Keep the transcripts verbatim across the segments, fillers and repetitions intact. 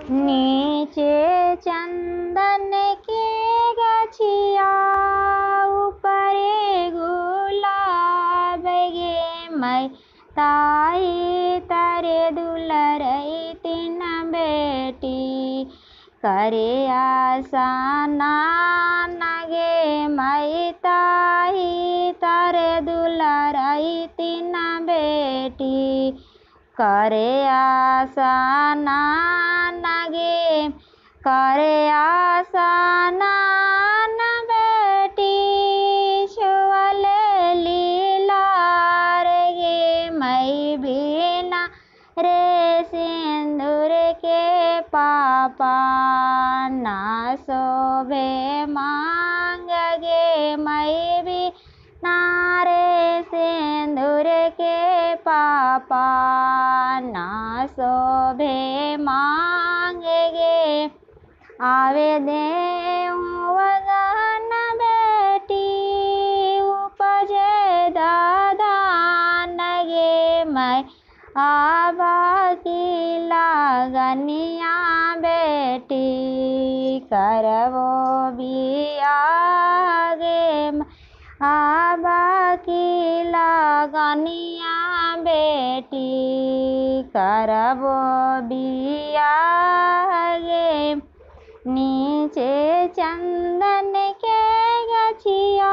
नीचे चंदन के गछिया ऊपरे गुलाब गे मैं ताई तारे दुलरई तीन बेटी करे आशा गे मैं ताई तारे दुलरई तीन बेटी करे आशा गे करे आशा बेटी छुअले लीला गे मैं बिना रे सिंदूर के पापा ना शोभे मांग गे मैं भी नारे सिंदूर के पापा ना शोभे मांगे गे आवे दे वगन बेटी उपजे दादा नगे मैं आबा की लागनिया बेटी करवो बिया गे आबा की लागनिया बेटी करबो बिया गे नीचे चंदन के गछिया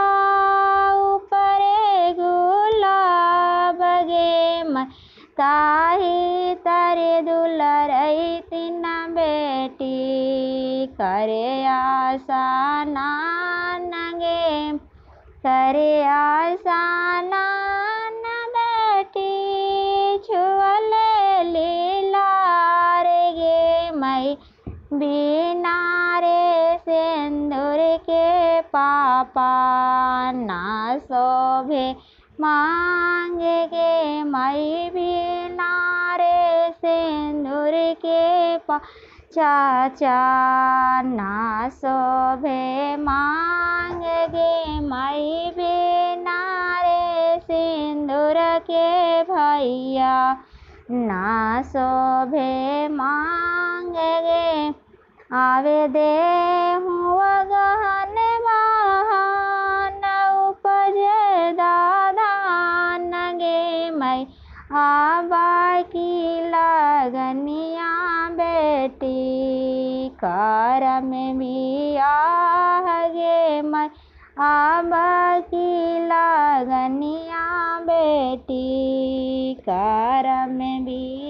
ऊपरे गुलाब गे मैं ताही तारे दुलरई तीन बेटी करे आशा गे करे आशा बेटी छुअले लीला गे मैं बिना रे सिंदूर के पापा ना शोभे मांगे गे मैं बिना रे सिंदूर के पा चाचा ना शोभे मांगे गे मैं बिना रे सिंदूर के भैया ना शोभे मांगे गे आवे दे वगन बहन उपजे दादा गे मैं आबा की लगनिया बेटी करम बियाह गे मैं आबा की लगनिया बेटी करम भी